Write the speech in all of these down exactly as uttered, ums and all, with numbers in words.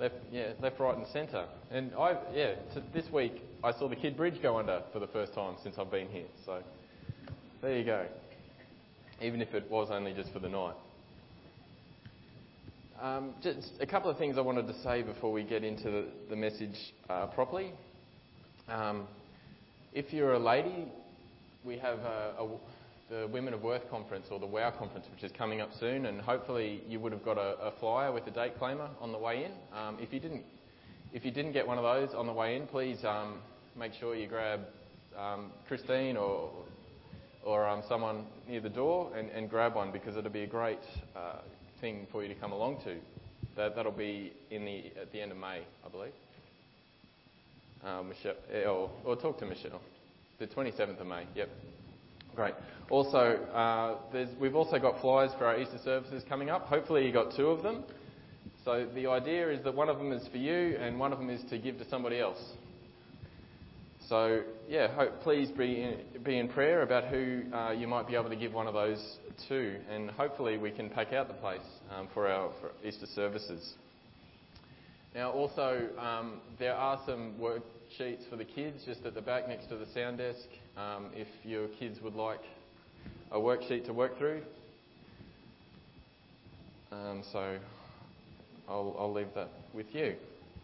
left, yeah, left, right, and centre. And I, yeah, t- this week I saw the Kidd Bridge go under for the first time since I've been here. So there you go. Even if it was only just for the night. Um, just a couple of things I wanted to say before we get into the, the message uh, properly. Um, if you're a lady, we have a, a, the Women of Worth conference, or the WOW conference, which is coming up soon, and hopefully you would have got a, a flyer with a date claimer on the way in. Um, if you didn't, if you didn't get one of those on the way in, please um, make sure you grab um, Christine or or um, someone near the door and, and grab one, because it'll be a great uh, thing for you to come along to. That that'll be in the at the end of May, I believe. Uh, Michelle, or, or talk to Michelle. The twenty-seventh of May. Yep. Great. Also, uh, there's, we've also got flyers for our Easter services coming up. Hopefully, you got two of them. So the idea is that one of them is for you, and one of them is to give to somebody else. So yeah, hope, please be in, be in prayer about who uh, you might be able to give one of those to, and hopefully we can pack out the place um, for our for Easter services. Now, also, um, there are some worksheets for the kids just at the back next to the sound desk. Um, if your kids would like a worksheet to work through, um, so I'll, I'll leave that with you.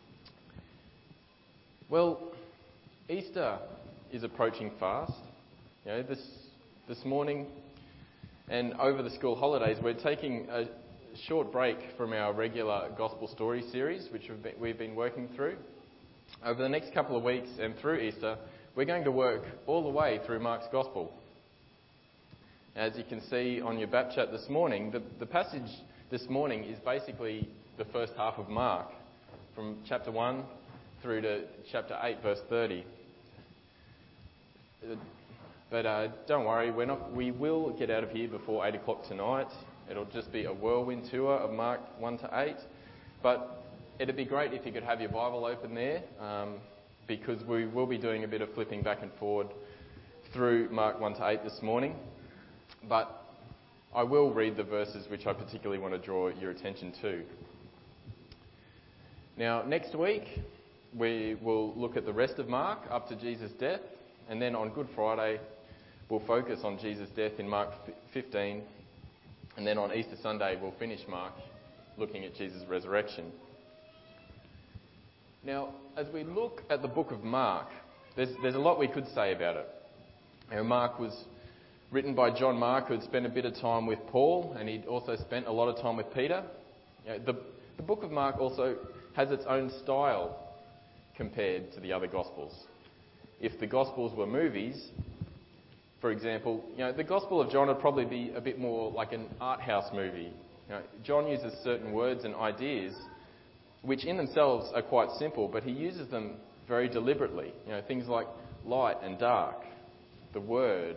Well, Easter is approaching fast. You know, this this morning and over the school holidays, we're taking a short break from our regular Gospel Story series, which we've been, we've been working through. Over the next couple of weeks and through Easter, we're going to work all the way through Mark's Gospel. As you can see on your Bap chat this morning, the, the passage this morning is basically the first half of Mark, from chapter one through to chapter eight, verse thirty. But uh, don't worry, we're not. We will get out of here before eight o'clock tonight. It'll just be a whirlwind tour of Mark one to eight. But it'd be great if you could have your Bible open there, um, because we will be doing a bit of flipping back and forward through Mark one to eight this morning. But I will read the verses which I particularly want to draw your attention to. Now, next week, we will look at the rest of Mark up to Jesus' death. And then on Good Friday, we'll focus on Jesus' death in Mark fifteen. And then on Easter Sunday, we'll finish Mark looking at Jesus' resurrection. Now, as we look at the book of Mark, there's, there's a lot we could say about it. You know, Mark was written by John Mark, who had spent a bit of time with Paul, and he'd also spent a lot of time with Peter. You know, the, the book of Mark also has its own style compared to the other Gospels. If the Gospels were movies, for example, you know, the Gospel of John would probably be a bit more like an art house movie. You know, John uses certain words and ideas which in themselves are quite simple, but he uses them very deliberately. You know, things like light and dark, the word.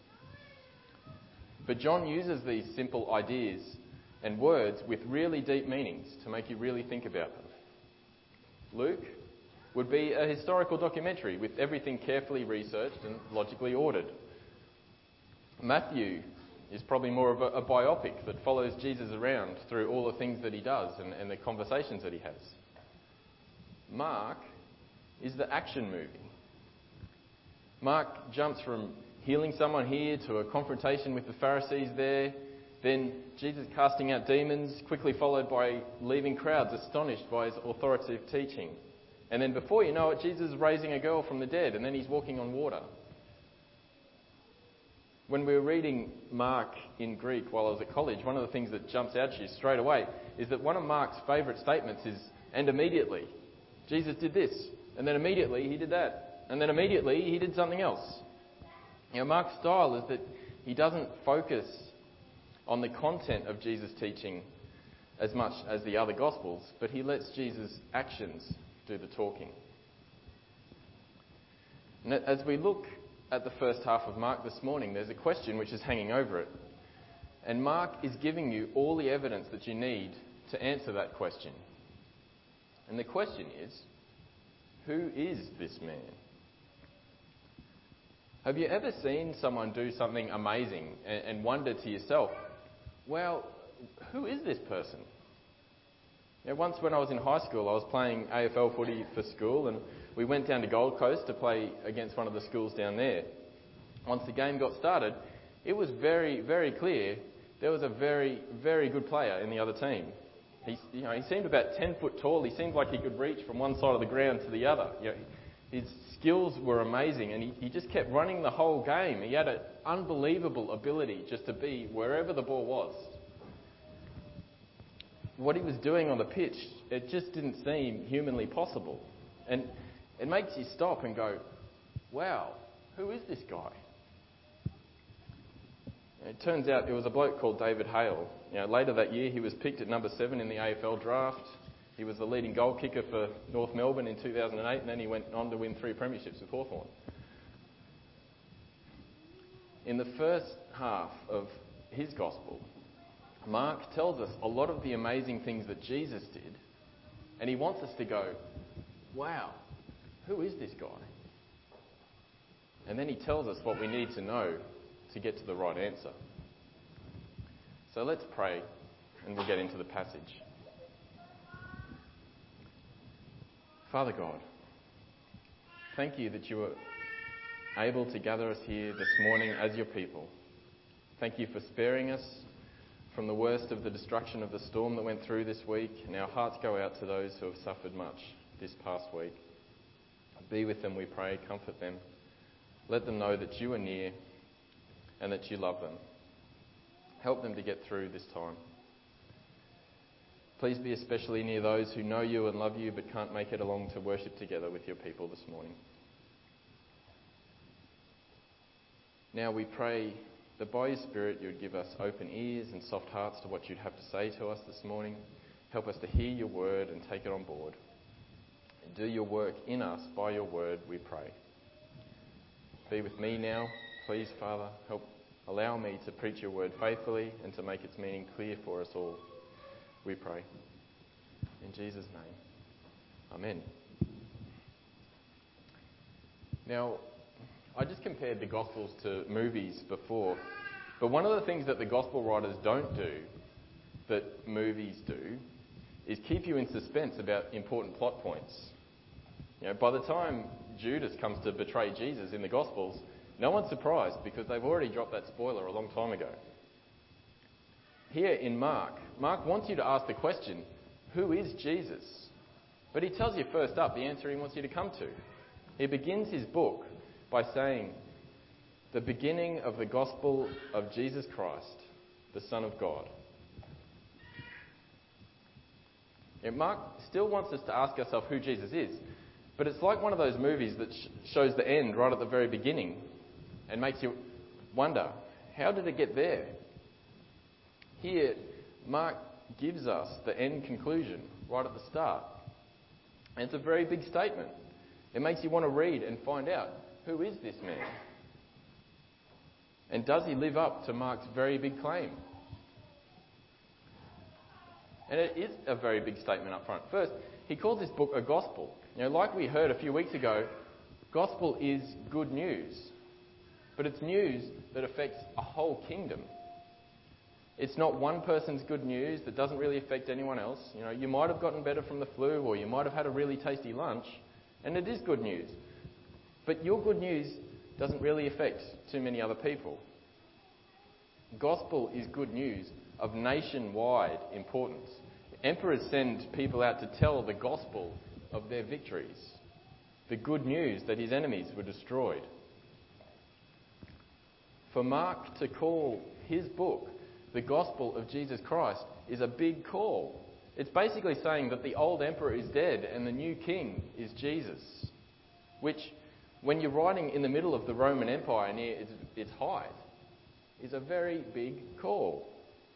But John uses these simple ideas and words with really deep meanings to make you really think about them. Luke would be a historical documentary with everything carefully researched and logically ordered. Matthew is probably more of a, a biopic that follows Jesus around through all the things that he does and, and the conversations that he has. Mark is the action movie. Mark jumps from healing someone here to a confrontation with the Pharisees there, then Jesus casting out demons, quickly followed by leaving crowds astonished by his authoritative teaching. And then before you know it, Jesus is raising a girl from the dead, and then he's walking on water. When we were reading Mark in Greek while I was at college, one of the things that jumps out to you straight away is that one of Mark's favourite statements is, and immediately. Jesus did this, and then immediately he did that, and then immediately he did something else. You know, Mark's style is that he doesn't focus on the content of Jesus' teaching as much as the other Gospels, but he lets Jesus' actions do the talking. And as we look at the first half of Mark this morning, there's a question which is hanging over it. And Mark is giving you all the evidence that you need to answer that question. And the question is, who is this man? Have you ever seen someone do something amazing and, and wondered to yourself, well, who is this person? You know, once when I was in high school, I was playing A F L footy for school, and we went down to Gold Coast to play against one of the schools down there. Once the game got started, it was very, very clear there was a very, very good player in the other team. He, you know, he seemed about ten foot tall. He seemed like he could reach from one side of the ground to the other. You know, his skills were amazing, and he, he just kept running the whole game. He had an unbelievable ability just to be wherever the ball was. What he was doing on the pitch, it just didn't seem humanly possible. And it makes you stop and go, wow, who is this guy? It turns out it was a bloke called David Hale. You know, later that year, he was picked at number seven in the A F L draft. He was the leading goal kicker for North Melbourne in two thousand eight, and then he went on to win three premierships with Hawthorn. In the first half of his gospel, Mark tells us a lot of the amazing things that Jesus did, and he wants us to go, wow, who is this guy? And then he tells us what we need to know to get to the right answer. So let's pray, and we'll get into the passage. Father God, thank you that you were able to gather us here this morning as your people. Thank you for sparing us from the worst of the destruction of the storm that went through this week, and our hearts go out to those who have suffered much this past week. Be with them, we pray, comfort them. Let them know that you are near and that you love them. Help them to get through this time. Please be especially near those who know you and love you but can't make it along to worship together with your people this morning. Now we pray that by your Spirit you would give us open ears and soft hearts to what you'd have to say to us this morning. Help us to hear your word and take it on board. And do your work in us by your word, we pray. Be with me now, please, Father. Help allow me to preach your word faithfully and to make its meaning clear for us all, we pray. In Jesus' name, amen. Now, I just compared the Gospels to movies before, but one of the things that the Gospel writers don't do that movies do is keep you in suspense about important plot points. You know, by the time Judas comes to betray Jesus in the Gospels, no one's surprised because they've already dropped that spoiler a long time ago. Here in Mark, Mark wants you to ask the question, who is Jesus? But he tells you first up the answer he wants you to come to. He begins his book by saying, the beginning of the gospel of Jesus Christ, the Son of God. Yeah, Mark still wants us to ask ourselves who Jesus is, but it's like one of those movies that sh- shows the end right at the very beginning and makes you wonder, how did it get there? Here, Mark gives us the end conclusion right at the start. And it's a very big statement. It makes you want to read and find out, who is this man? And does he live up to Mark's very big claim? And it is a very big statement up front. First, he calls this book a gospel. You know, like we heard a few weeks ago, gospel is good news. But it's news that affects a whole kingdom. It's not one person's good news that doesn't really affect anyone else. You know, you might have gotten better from the flu, or you might have had a really tasty lunch, and it is good news. But your good news doesn't really affect too many other people. Gospel is good news of nationwide importance. Emperors send people out to tell the gospel of their victories, the good news that his enemies were destroyed. For Mark to call his book the Gospel of Jesus Christ is a big call. It's basically saying that the old emperor is dead and the new king is Jesus, which, when you're writing in the middle of the Roman Empire near its, its height, is a very big call.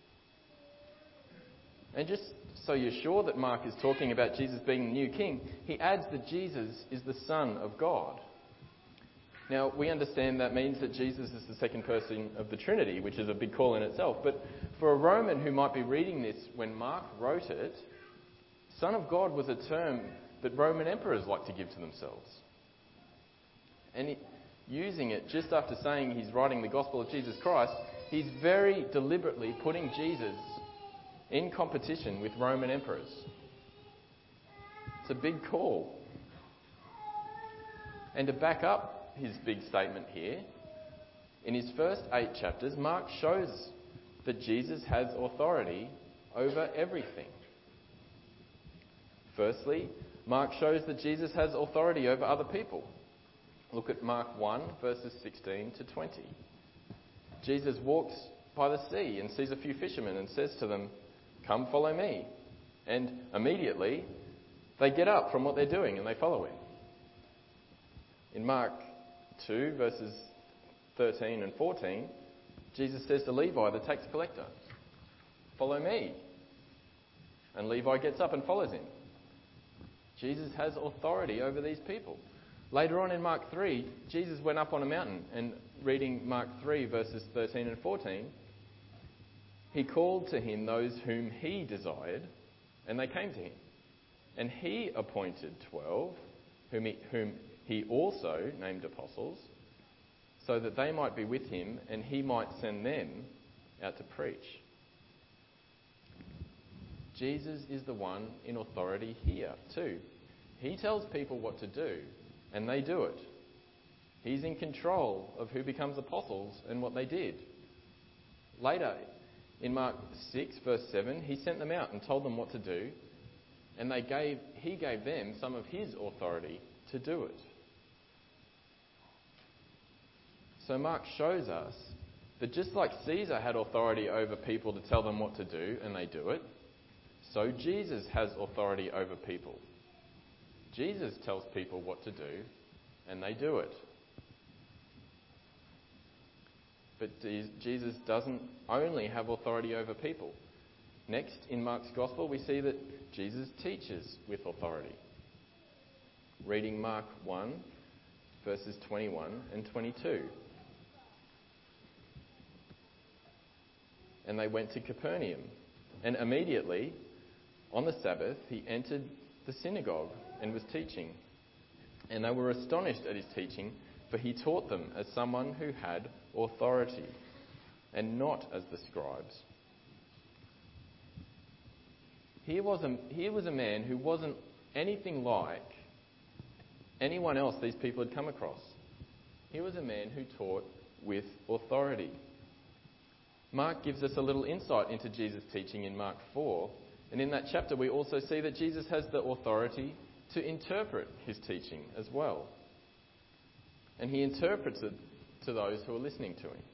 And just so you're sure that Mark is talking about Jesus being the new king, he adds that Jesus is the Son of God. Now, we understand that means that Jesus is the second person of the Trinity, which is a big call in itself. But for a Roman who might be reading this when Mark wrote it, Son of God was a term that Roman emperors like to give to themselves. And it, using it just after saying he's writing the gospel of Jesus Christ, he's very deliberately putting Jesus in competition with Roman emperors. It's a big call. And to back up his big statement here, in his first eight chapters, Mark shows that Jesus has authority over everything. Firstly, Mark shows that Jesus has authority over other people. Look at Mark one, verses sixteen to twenty. Jesus walks by the sea and sees a few fishermen and says to them, "Come follow me." And immediately they get up from what they're doing and they follow him. In Mark two, verses thirteen and fourteen, Jesus says to Levi, the tax collector, "Follow me." And Levi gets up and follows him. Jesus has authority over these people. Later on in Mark three, Jesus went up on a mountain, and reading Mark three, verses thirteen and fourteen, he called to him those whom he desired, and they came to him. And he appointed twelve, whom he, whom he also named apostles, so that they might be with him and he might send them out to preach. Jesus is the one in authority here too. He tells people what to do, and they do it. He's in control of who becomes apostles and what they did. Later, in Mark six, verse seven, he sent them out and told them what to do, and they gave he gave them some of his authority to do it. So Mark shows us that just like Caesar had authority over people to tell them what to do, and they do it, so Jesus has authority over people. Jesus tells people what to do, and they do it. But Jesus doesn't only have authority over people. Next, in Mark's Gospel, we see that Jesus teaches with authority. Reading Mark one, verses twenty-one and twenty-two. And they went to Capernaum, and immediately, on the Sabbath, he entered the synagogue and was teaching. And they were astonished at his teaching, for he taught them as someone who had authority, and not as the scribes. Here was a, here was a man who wasn't anything like anyone else these people had come across. He was a man who taught with authority. Mark gives us a little insight into Jesus' teaching in Mark four, and in that chapter we also see that Jesus has the authority to interpret his teaching as well. And he interprets it to those who are listening to him.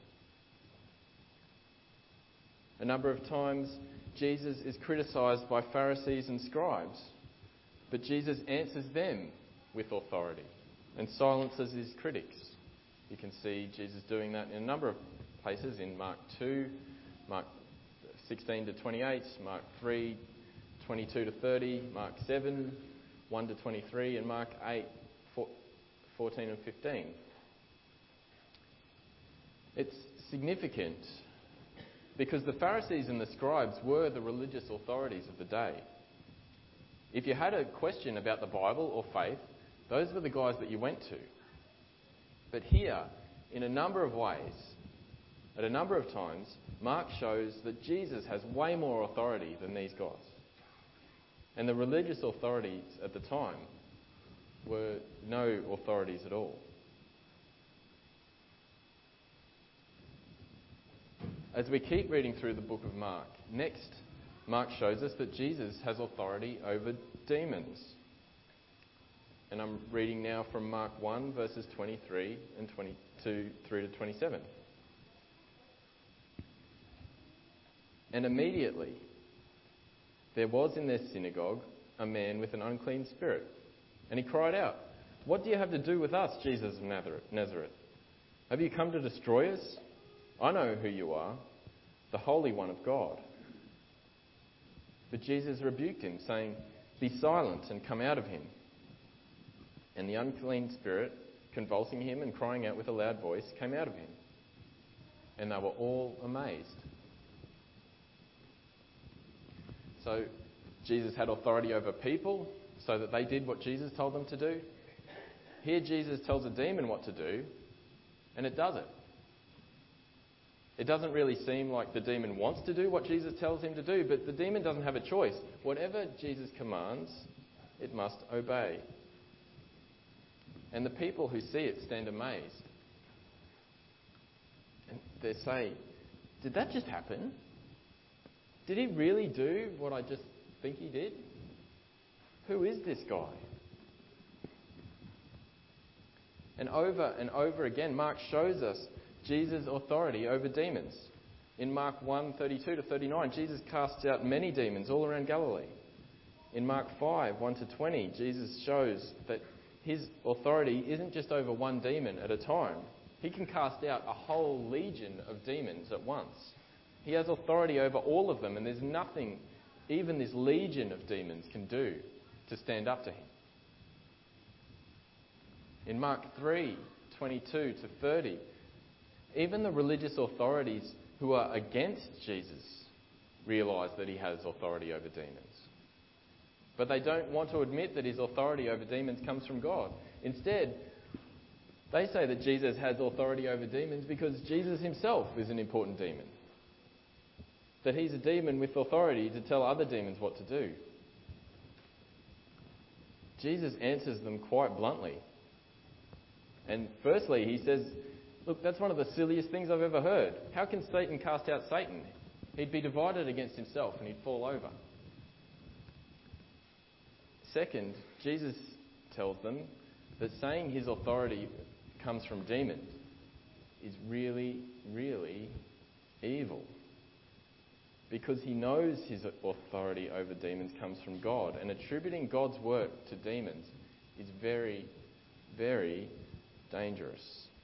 A number of times Jesus is criticised by Pharisees and scribes, but Jesus answers them with authority and silences his critics. You can see Jesus doing that in a number of places, in Mark two, Mark sixteen to twenty-eight, Mark three, twenty-two to thirty, Mark seven, one to twenty-three, and Mark eight, fourteen and fifteen. It's significant because the Pharisees and the scribes were the religious authorities of the day. If you had a question about the Bible or faith, those were the guys that you went to. But here, in a number of ways, at a number of times, Mark shows that Jesus has way more authority than these guys. And the religious authorities at the time were no authorities at all. As we keep reading through the book of Mark, next, Mark shows us that Jesus has authority over demons. And I'm reading now from Mark one, verses twenty-three and twenty-two through to twenty-seven. And immediately there was in their synagogue a man with an unclean spirit. And he cried out, "What do you have to do with us, Jesus of Nazareth? Have you come to destroy us? I know who you are, the Holy One of God." But Jesus rebuked him, saying, "Be silent and come out of him." And the unclean spirit, convulsing him and crying out with a loud voice, came out of him. And they were all amazed. So Jesus had authority over people so that they did what Jesus told them to do. Here Jesus tells a demon what to do, and it does it. It doesn't really seem like the demon wants to do what Jesus tells him to do, but the demon doesn't have a choice. Whatever Jesus commands, it must obey. And the people who see it stand amazed. And they say, did that just happen? Did he really do what I just think he did? Who is this guy? And over and over again, Mark shows us Jesus' authority over demons. In Mark one, thirty-two to thirty-nine, Jesus casts out many demons all around Galilee. In Mark five, one to twenty, Jesus shows that his authority isn't just over one demon at a time. He can cast out a whole legion of demons at once. He has authority over all of them, and there's nothing even this legion of demons can do to stand up to him. In Mark three, twenty-two to thirty, even the religious authorities who are against Jesus realise that he has authority over demons. But they don't want to admit that his authority over demons comes from God. Instead, they say that Jesus has authority over demons because Jesus himself is an important demon. That he's a demon with authority to tell other demons what to do. Jesus answers them quite bluntly. And firstly, he says, look, that's one of the silliest things I've ever heard. How can Satan cast out Satan? He'd be divided against himself and he'd fall over. Second, Jesus tells them that saying his authority comes from demons is really, really evil. Because he knows his authority over demons comes from God. And attributing God's work to demons is very, very dangerous.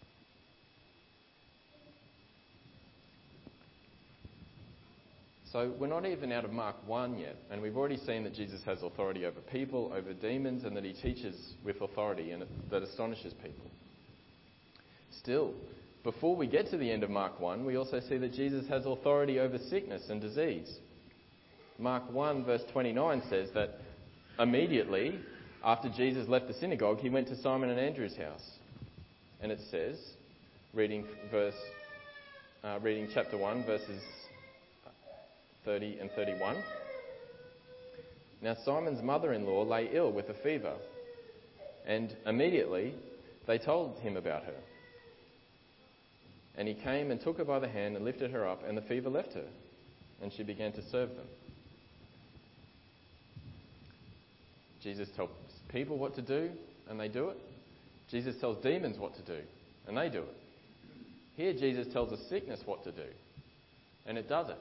So we're not even out of Mark one yet, and we've already seen that Jesus has authority over people, over demons, and that he teaches with authority, and that astonishes people. Still, before we get to the end of Mark one, we also see that Jesus has authority over sickness and disease. Mark one verse twenty-nine says that immediately after Jesus left the synagogue, he went to Simon and Andrew's house. And it says, reading verse, uh, reading chapter one, verses thirty and thirty-one. Now Simon's mother-in-law lay ill with a fever, and immediately they told him about her. And he came and took her by the hand and lifted her up, and the fever left her, and she began to serve them. Jesus tells people what to do, and they do it. Jesus tells demons what to do, and they do it. Here Jesus tells a sickness what to do, and it does it.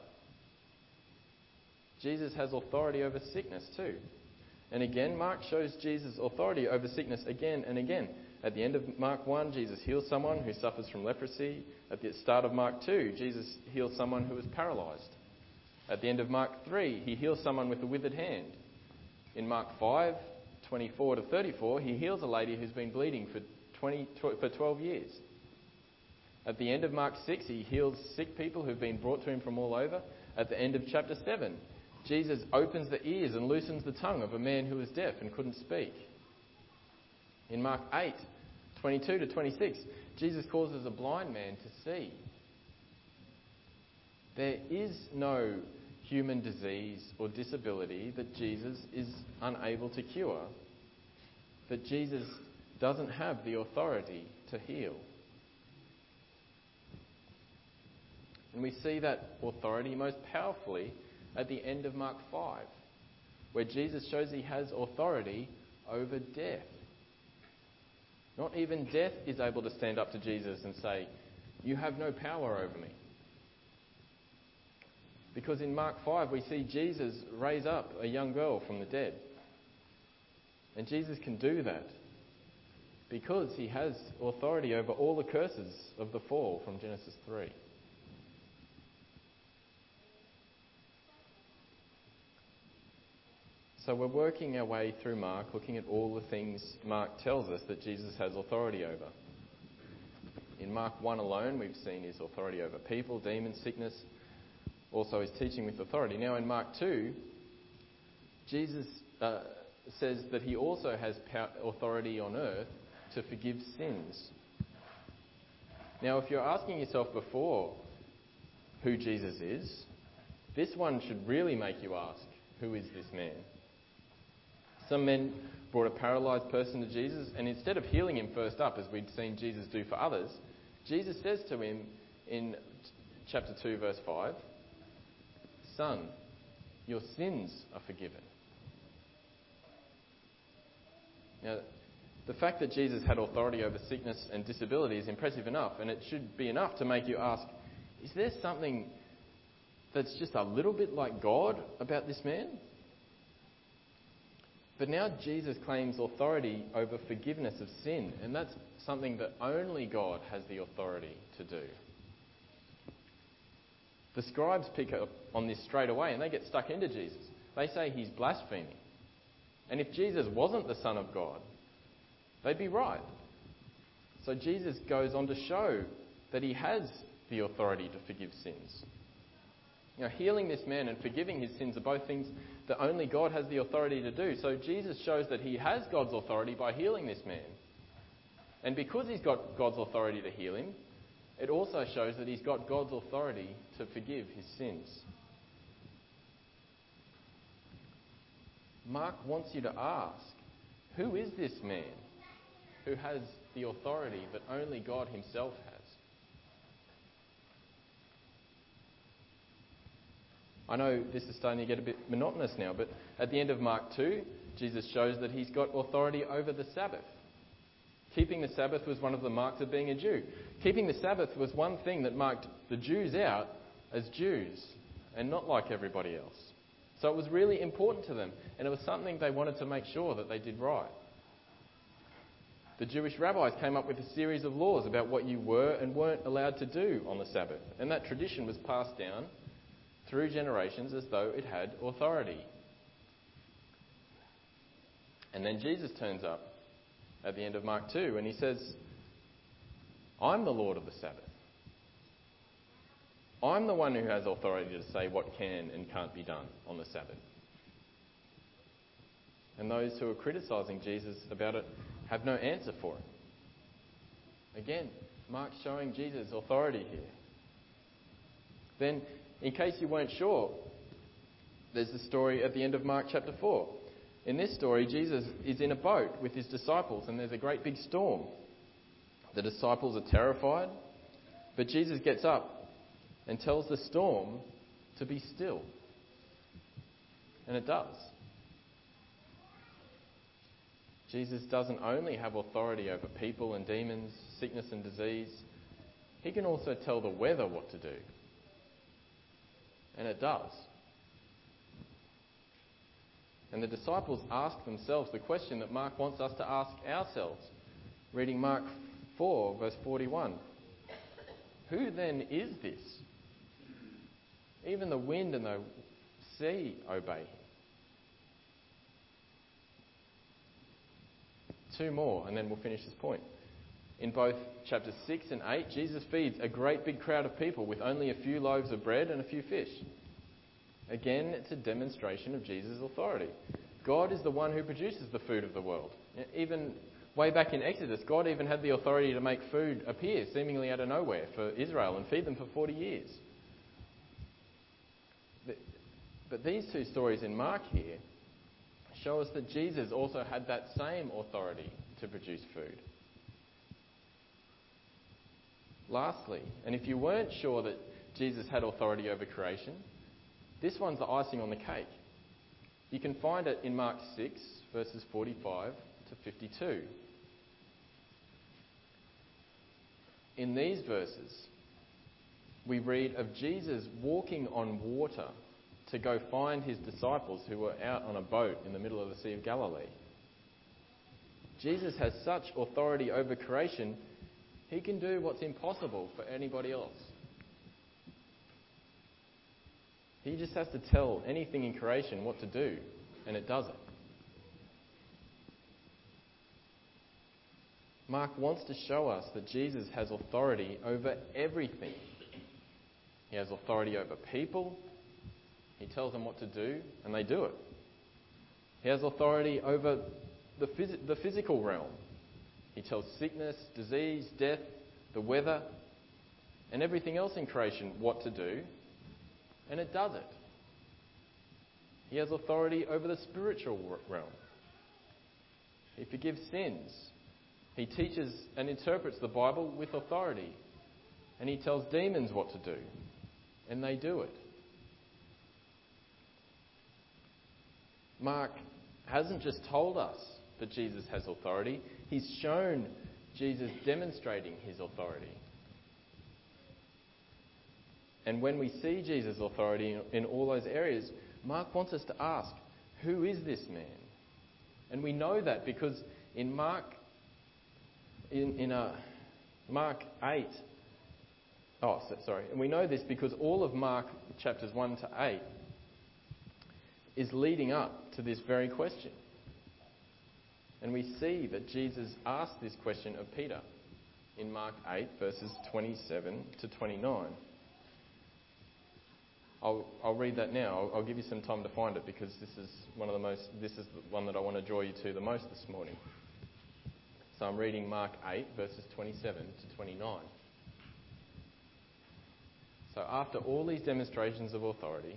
Jesus has authority over sickness too. And again, Mark shows Jesus' authority over sickness again and again. At the end of Mark one, Jesus heals someone who suffers from leprosy. At the start of Mark two, Jesus heals someone who is paralysed. At the end of Mark three, he heals someone with a withered hand. In Mark five, twenty-four to thirty-four, he heals a lady who's been bleeding for, twenty, for twelve years. At the end of Mark six, he heals sick people who've been brought to him from all over. At the end of chapter seven, Jesus opens the ears and loosens the tongue of a man who was deaf and couldn't speak. In Mark eight, twenty-two to twenty-six, Jesus causes a blind man to see. There is no human disease or disability that Jesus is unable to cure, that Jesus doesn't have the authority to heal. And we see that authority most powerfully at the end of Mark five, where Jesus shows he has authority over death. Not even death is able to stand up to Jesus and say, "You have no power over me." Because in Mark five we see Jesus raise up a young girl from the dead. And Jesus can do that because he has authority over all the curses of the fall from Genesis three. So we're working our way through Mark, looking at all the things Mark tells us that Jesus has authority over. In Mark one alone, we've seen his authority over people, demons, sickness, also his teaching with authority. Now in Mark two, Jesus uh, says that he also has power, authority on earth to forgive sins. Now if you're asking yourself before who Jesus is, this one should really make you ask, who is this man? Some men brought a paralysed person to Jesus, and instead of healing him first up, as we'd seen Jesus do for others, Jesus says to him in chapter two, verse five, "Son, your sins are forgiven." Now, the fact that Jesus had authority over sickness and disability is impressive enough, and it should be enough to make you ask, is there something that's just a little bit like God about this man? But now Jesus claims authority over forgiveness of sin, and that's something that only God has the authority to do. The scribes pick up on this straight away, and they get stuck into Jesus. They say he's blaspheming. And if Jesus wasn't the Son of God, they'd be right. So Jesus goes on to show that he has the authority to forgive sins. You know, healing this man and forgiving his sins are both things that only God has the authority to do. So Jesus shows that he has God's authority by healing this man. And because he's got God's authority to heal him, it also shows that he's got God's authority to forgive his sins. Mark wants you to ask, who is this man who has the authority that only God himself has? I know this is starting to get a bit monotonous now, but at the end of Mark two, Jesus shows that he's got authority over the Sabbath. Keeping the Sabbath was one of the marks of being a Jew. Keeping the Sabbath was one thing that marked the Jews out as Jews and not like everybody else. So it was really important to them, and it was something they wanted to make sure that they did right. The Jewish rabbis came up with a series of laws about what you were and weren't allowed to do on the Sabbath, and that tradition was passed down through generations as though it had authority. And then Jesus turns up at the end of Mark two and he says, I'm the Lord of the Sabbath. I'm the one who has authority to say what can and can't be done on the Sabbath. And those who are criticising Jesus about it have no answer for it. Again, Mark's showing Jesus' authority here. Then, in case you weren't sure, there's the story at the end of Mark chapter four. In this story, Jesus is in a boat with his disciples and there's a great big storm. The disciples are terrified, but Jesus gets up and tells the storm to be still. And it does. Jesus doesn't only have authority over people and demons, sickness and disease. He can also tell the weather what to do. And it does. And the disciples ask themselves the question that Mark wants us to ask ourselves. Reading Mark four, verse forty-one. Who then is this? Even the wind and the sea obey him. Two more, and then we'll finish this point. In both chapters six and eight, Jesus feeds a great big crowd of people with only a few loaves of bread and a few fish. Again, it's a demonstration of Jesus' authority. God is the one who produces the food of the world. Even way back in Exodus, God even had the authority to make food appear seemingly out of nowhere for Israel and feed them for forty years. But these two stories in Mark here show us that Jesus also had that same authority to produce food. Lastly, and if you weren't sure that Jesus had authority over creation, this one's the icing on the cake. You can find it in Mark six, verses forty-five to fifty-two. In these verses, we read of Jesus walking on water to go find his disciples who were out on a boat in the middle of the Sea of Galilee. Jesus has such authority over creation, he can do what's impossible for anybody else. He just has to tell anything in creation what to do, and it does it. Mark wants to show us that Jesus has authority over everything. He has authority over people. He tells them what to do, and they do it. He has authority over the, phys- the physical realm. He tells sickness, disease, death, the weather, and everything else in creation what to do, and it does it. He has authority over the spiritual realm. He forgives sins. He teaches and interprets the Bible with authority. And he tells demons what to do. And they do it. Mark hasn't just told us that Jesus has authority. He's shown Jesus demonstrating his authority. And when we see Jesus' authority in, in all those areas, Mark wants us to ask, who is this man? And we know that because in Mark, in, in uh, Mark eight, oh, so, sorry, and we know this because all of Mark chapters one to eight is leading up to this very question. And we see that Jesus asked this question of Peter in Mark eight, verses twenty-seven to twenty-nine. I'll, I'll read that now. I'll, I'll give you some time to find it because this is one of the most. This is the one that I want to draw you to the most this morning. So I'm reading Mark eight, verses twenty-seven to twenty-nine. So after all these demonstrations of authority,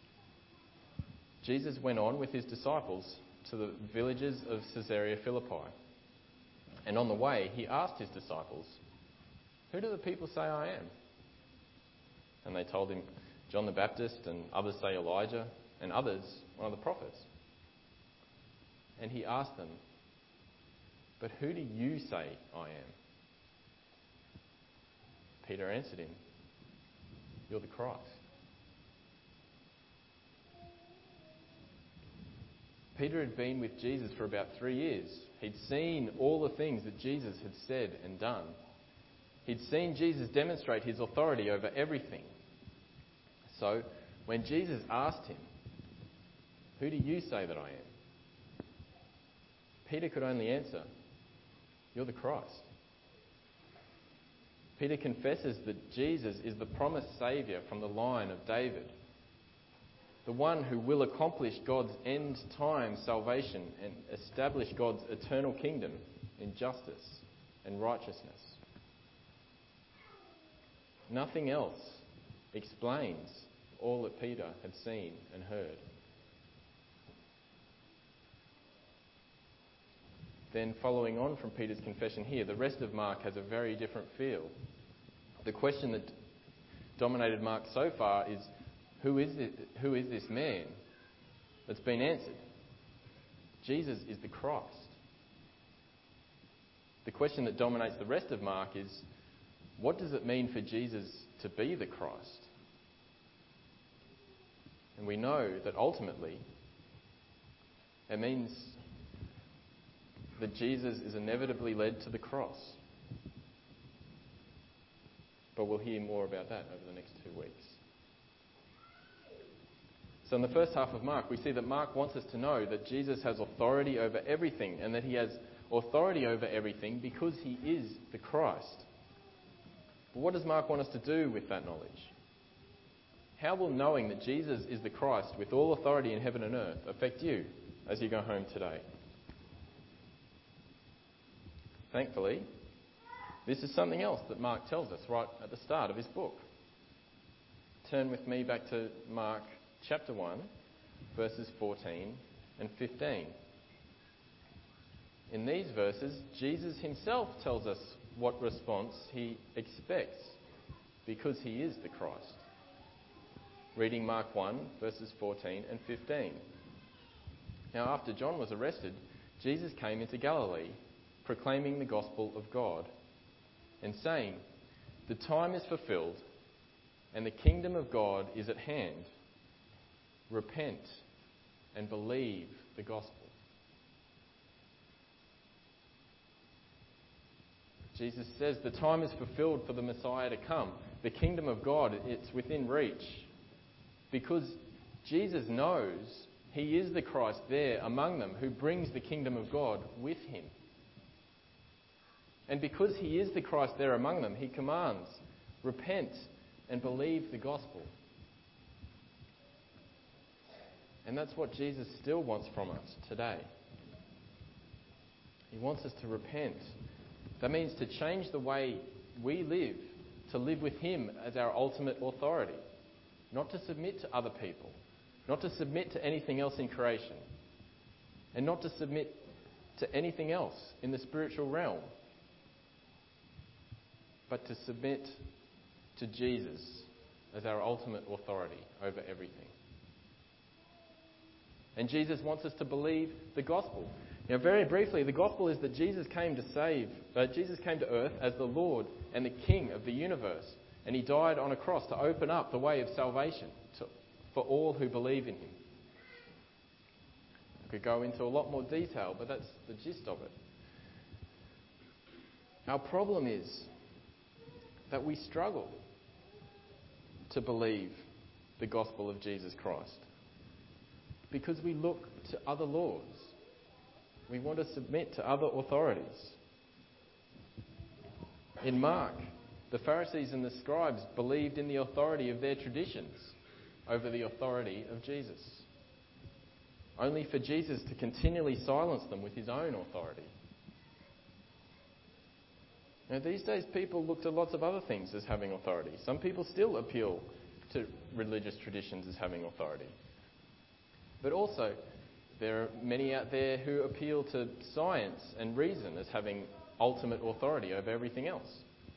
Jesus went on with his disciples to the villages of Caesarea Philippi. And on the way, he asked his disciples, "Who do the people say I am?" And they told him, "John the Baptist, and others say Elijah, and others one of the prophets." And he asked them, "But who do you say I am?" Peter answered him, "You're the Christ." Peter had been with Jesus for about three years. He'd seen all the things that Jesus had said and done. He'd seen Jesus demonstrate his authority over everything. So, when Jesus asked him, "Who do you say that I am?" Peter could only answer, "You're the Christ." Peter confesses that Jesus is the promised Saviour from the line of David, the one who will accomplish God's end-time salvation and establish God's eternal kingdom in justice and righteousness. Nothing else explains all that Peter had seen and heard. Then, following on from Peter's confession here, the rest of Mark has a very different feel. The question that dominated Mark so far is, who is this, who is this man? That's been answered. Jesus is the Christ. The question that dominates the rest of Mark is, what does it mean for Jesus to be the Christ? And we know that ultimately it means that Jesus is inevitably led to the cross. But we'll hear more about that over the next two weeks. So in the first half of Mark, we see that Mark wants us to know that Jesus has authority over everything, and that he has authority over everything because he is the Christ. But what does Mark want us to do with that knowledge? How will knowing that Jesus is the Christ with all authority in heaven and earth affect you as you go home today? Thankfully, this is something else that Mark tells us right at the start of his book. Turn with me back to Mark chapter one, verses fourteen and fifteen. In these verses, Jesus himself tells us what response he expects because he is the Christ. Reading Mark one, verses fourteen and fifteen. Now, after John was arrested, Jesus came into Galilee, proclaiming the gospel of God, and saying, "The time is fulfilled, and the kingdom of God is at hand. Repent and believe the gospel." Jesus says the time is fulfilled for the Messiah to come. The kingdom of God, it's within reach. Because Jesus knows he is the Christ there among them who brings the kingdom of God with him. And because he is the Christ there among them, he commands, repent and believe the gospel. And that's what Jesus still wants from us today. He wants us to repent. That means to change the way we live, to live with him as our ultimate authority. Not to submit to other people. Not to submit to anything else in creation. And not to submit to anything else in the spiritual realm, but to submit to Jesus as our ultimate authority over everything. And Jesus wants us to believe the gospel. Now, very briefly, the gospel is that Jesus came to save, uh, Jesus came to earth as the Lord and the King of the universe. And he died on a cross to open up the way of salvation to, for all who believe in him. I could go into a lot more detail, but that's the gist of it. Our problem is that we struggle to believe the gospel of Jesus Christ because we look to other lords. We want to submit to other authorities. In Mark, the Pharisees and the scribes believed in the authority of their traditions over the authority of Jesus, only for Jesus to continually silence them with his own authority. Now, these days people look to lots of other things as having authority. Some people still appeal to religious traditions as having authority. But also, there are many out there who appeal to science and reason as having ultimate authority over everything else.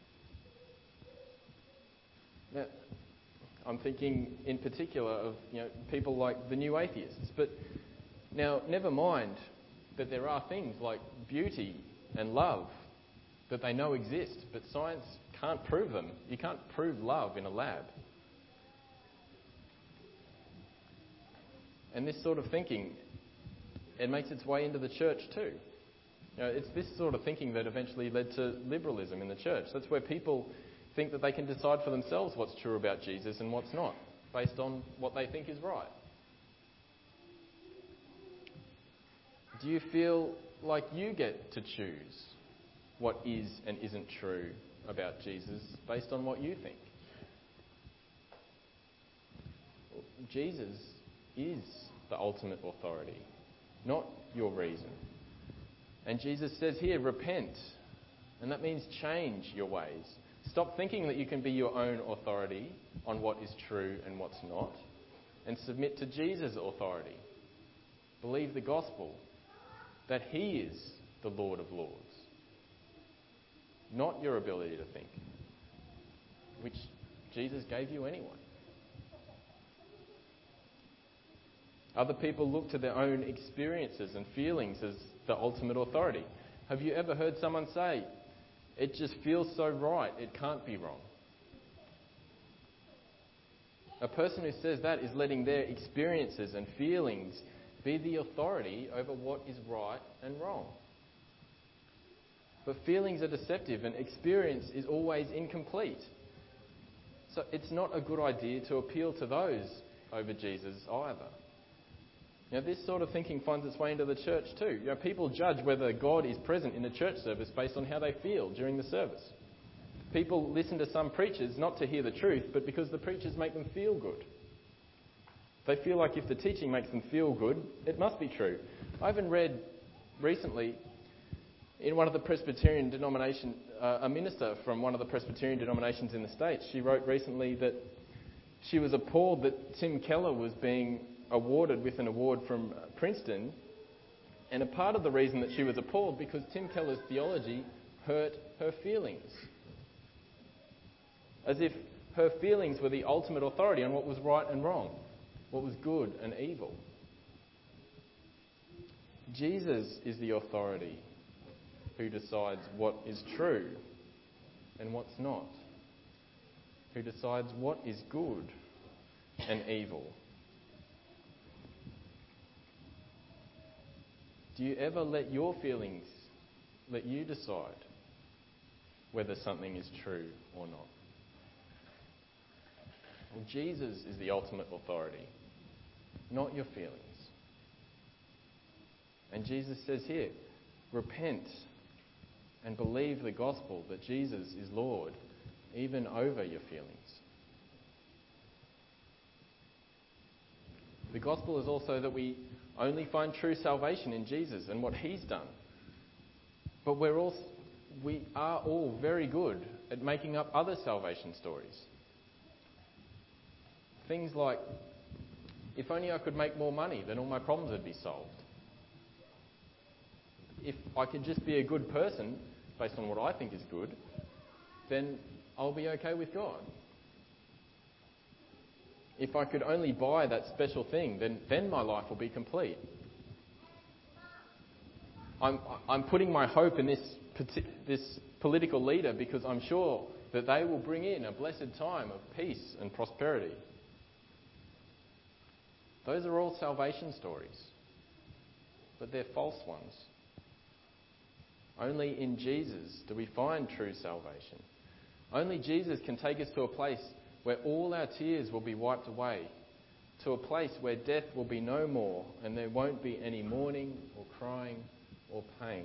Now, I'm thinking in particular of you know people like the new atheists. But now, never mind that there are things like beauty and love that they know exist, but science can't prove them. You can't prove love in a lab. And this sort of thinking, it makes its way into the church too. You know, it's this sort of thinking that eventually led to liberalism in the church. That's where people think that they can decide for themselves what's true about Jesus and what's not, based on what they think is right. Do you feel like you get to choose what is and isn't true about Jesus based on what you think? Jesus is the ultimate authority, not your reason. And Jesus says here, repent. And that means change your ways. Stop thinking that you can be your own authority on what is true and what's not, and submit to Jesus' authority. Believe the gospel, that he is the Lord of Lords, not your ability to think, which Jesus gave you anyway. Other people look to their own experiences and feelings as the ultimate authority. Have you ever heard someone say, it just feels so right, it can't be wrong? A person who says that is letting their experiences and feelings be the authority over what is right and wrong. But feelings are deceptive and experience is always incomplete. So it's not a good idea to appeal to those over Jesus either. Now, this sort of thinking finds its way into the church too. You know, people judge whether God is present in a church service based on how they feel during the service. People listen to some preachers not to hear the truth, but because the preachers make them feel good. They feel like if the teaching makes them feel good, it must be true. I even read recently in one of the Presbyterian denomination, uh, a minister from one of the Presbyterian denominations in the States, she wrote recently that she was appalled that Tim Keller was being awarded with an award from Princeton, and a part of the reason that she was appalled because Tim Keller's theology hurt her feelings, as if her feelings were the ultimate authority on what was right and wrong, what was good and evil. Jesus is the authority who decides what is true and what's not, who decides what is good and evil. Do you ever let your feelings let you decide whether something is true or not? Well, Jesus is the ultimate authority, not your feelings. And Jesus says here, repent and believe the gospel that Jesus is Lord, even over your feelings. The gospel is also that we only find true salvation in Jesus and what he's done. But we're all, we are all very good at making up other salvation stories. Things like, if only I could make more money, then all my problems would be solved. if I could just be a good person, based on what I think is good, then I'll be okay with God. If I could only buy that special thing, then, then my life will be complete. I'm, I'm putting my hope in this, this political leader because I'm sure that they will bring in a blessed time of peace and prosperity. Those are all salvation stories, but they're false ones. Only in Jesus do we find true salvation. Only Jesus can take us to a place where all our tears will be wiped away, to a place where death will be no more and there won't be any mourning or crying or pain.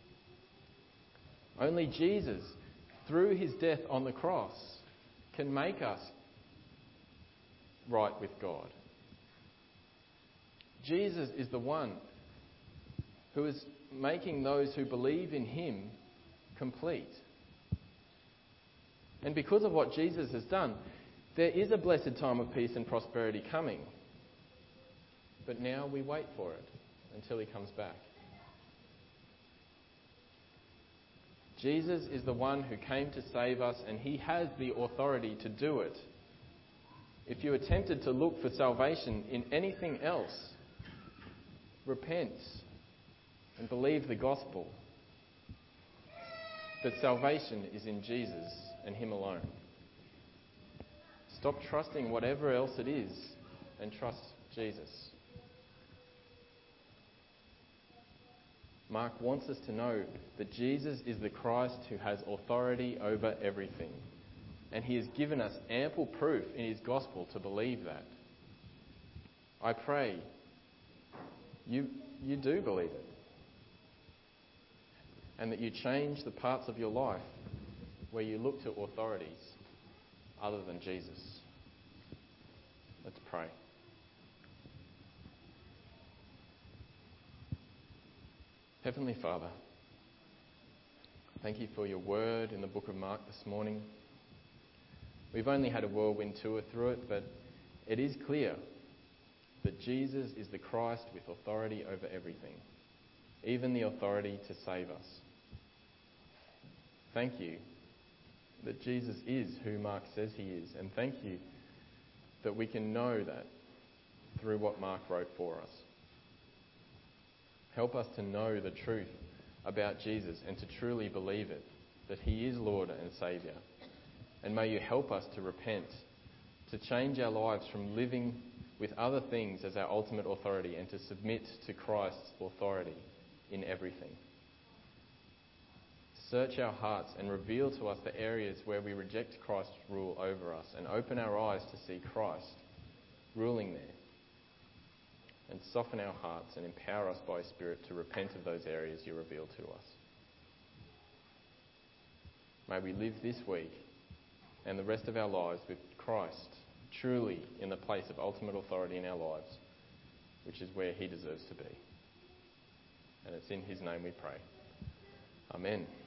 Only Jesus, through his death on the cross, can make us right with God. Jesus is the one who is making those who believe in him complete. And because of what Jesus has done, there is a blessed time of peace and prosperity coming. But now we wait for it until he comes back. Jesus is the one who came to save us, and he has the authority to do it. If you are tempted to look for salvation in anything else, repent and believe the gospel. But salvation is in Jesus and him alone. Stop trusting whatever else it is and trust Jesus. Mark wants us to know that Jesus is the Christ who has authority over everything. And he has given us ample proof in his gospel to believe that. I pray you, you do believe it. And that you change the parts of your life where you look to authorities other than Jesus. Let's pray. Heavenly Father, thank you for your word in the book of Mark this morning. We've only had a whirlwind tour through it, but it is clear that Jesus is the Christ with authority over everything, even the authority to save us. Thank you that Jesus is who Mark says he is, and thank you that we can know that through what Mark wrote for us. Help us to know the truth about Jesus and to truly believe it, that he is Lord and Saviour. And may you help us to repent, to change our lives from living with other things as our ultimate authority and to submit to Christ's authority in everything. Search our hearts and reveal to us the areas where we reject Christ's rule over us, and open our eyes to see Christ ruling there. And soften our hearts and empower us by Spirit to repent of those areas you reveal to us. May we live this week and the rest of our lives with Christ truly in the place of ultimate authority in our lives, which is where he deserves to be. And it's in his name we pray. Amen.